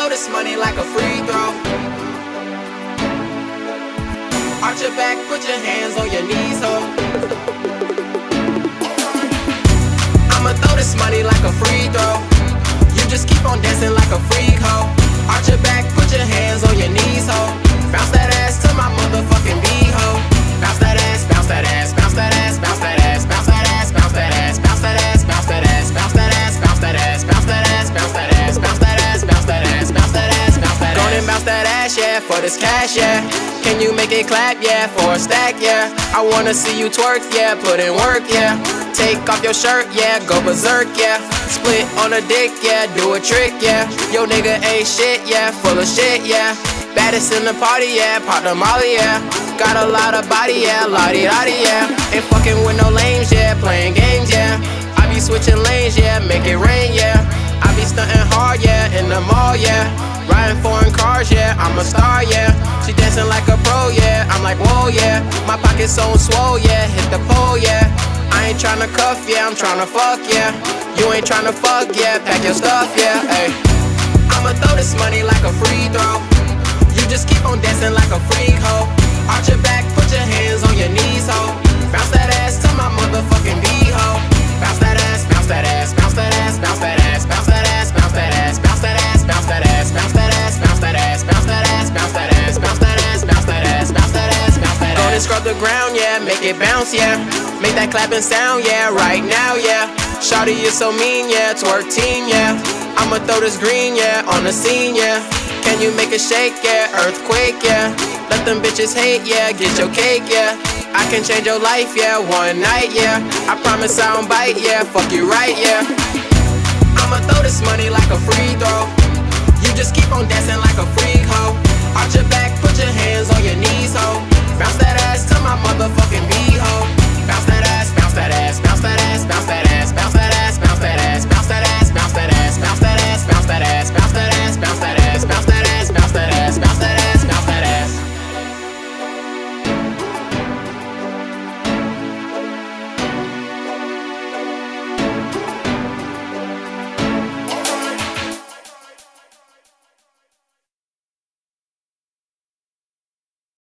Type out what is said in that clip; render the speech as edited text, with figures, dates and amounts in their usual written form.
this money like a free throw. Arch your back, put your hands on your knees, ho. I'ma throw this money like a free throw. You just keep on dancing like a freak, ho. Arch your back, put your hands on your knees, ho. Bounce that ass to my motherfucking beat, ho. Bounce that ass, bounce that ass, bounce that ass, bounce that ass, bounce that ass, bounce that ass, bounce that ass, bounce that ass, bounce that ass, bounce that ass, bounce that ass, bounce that ass, bounce that ass, bounce that ass, bounce that ass, bounce that ass. Go and bounce that ass, yeah, for this cash, yeah. Can you make it clap, yeah, for a stack, yeah. I wanna see you twerk, yeah, put in work, yeah. Take off your shirt, yeah, go berserk, yeah. Split on a dick, yeah, do a trick, yeah. Yo nigga ain't shit, yeah, full of shit, yeah. Baddest in the party, yeah, pop the molly, yeah. Got a lot of body, yeah, lottie-dottie, yeah. Ain't fucking with no lames, yeah, playing games, yeah. I be switching lanes, yeah, make it rain, yeah. I be stunting hard, yeah, in the mall, yeah. Riding foreign cars, yeah, I'm a star, yeah. She dancing like a pro, yeah, I'm like, whoa, yeah. My pocket's so swole, yeah, hit the pole, yeah. I ain't tryna cuff, yeah, I'm tryna fuck, yeah. You ain't tryna fuck, yeah, pack your stuff, yeah, ayy. I'ma throw this money like a free throw. You just keep on dancing like a freak, ho. Arch your back, put your hands on your knees, ho. Bounce that ass to my motherfucking beat, ho. Bounce that ass, bounce that ass, bounce that ass, bounce that ass, bounce that ass, bounce that ass, bounce that ass, bounce that ass, bounce that ass, bounce that ass, bounce that ass, bounce that ass, bounce that ass, bounce that ass, bounce that ass, bounce that ass. Go and scrub the ground, yeah, make it bounce, yeah. Make that clapping sound, yeah, right now, yeah. Shawty, you so mean, yeah, twerk team, yeah. I'ma throw this green, yeah, on the scene, yeah. Can you make it shake, yeah, earthquake, yeah. Let them bitches hate, yeah, get your cake, yeah. I can change your life, yeah, one night, yeah. I promise I don't bite, yeah, fuck you right, yeah. I'ma throw this money like a free throw. You just keep on dancing like a freak, ho. Arch your back, put your hands